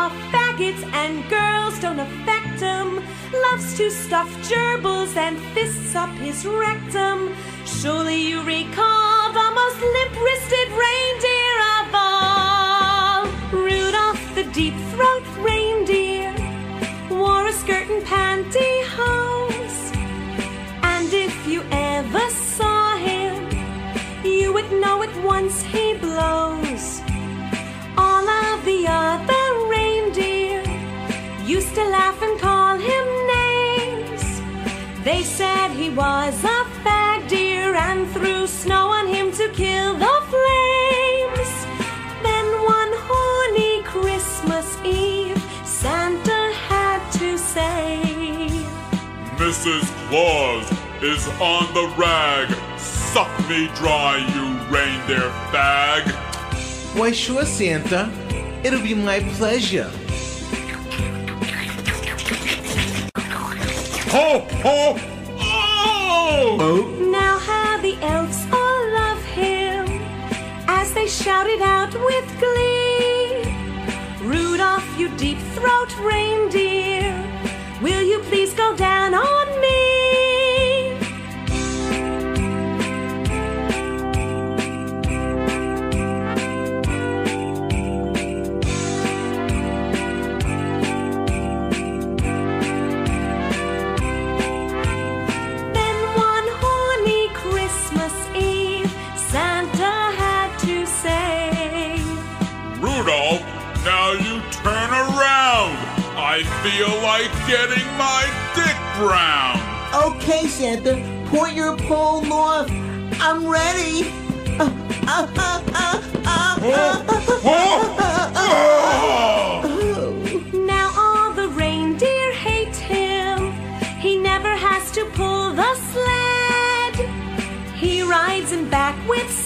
of faggots and girls don't affect him. Loves to stuff gerbils and fists up his rectum. Surely you recall the most limp-wristed reindeer of all. Rudolph the deep-throat reindeer wore a skirt and pantyhose. And if you ever saw him, you would know at once he blows. All of the other reindeer used to laugh and call him names. They said he was a fag deer and threw snow on him to kill the flames. Then one horny Christmas Eve, Santa had to say, Mrs. Claus is on the rag. Suck me dry, you reindeer fag. Why, sure, Santa. It'll be my pleasure. Ho, ho, oh! Now how the elves all love him as they shouted out with glee. Rudolph, you deep-throat reindeer, will you please go down on me? Then one horny Christmas Eve, Santa had to say, Rudolph, now you turn around. I feel like getting my dick brown. Okay, Santa, point your pole north. I'm ready. now all the reindeer hate him. He never has to pull the sled. He rides in back with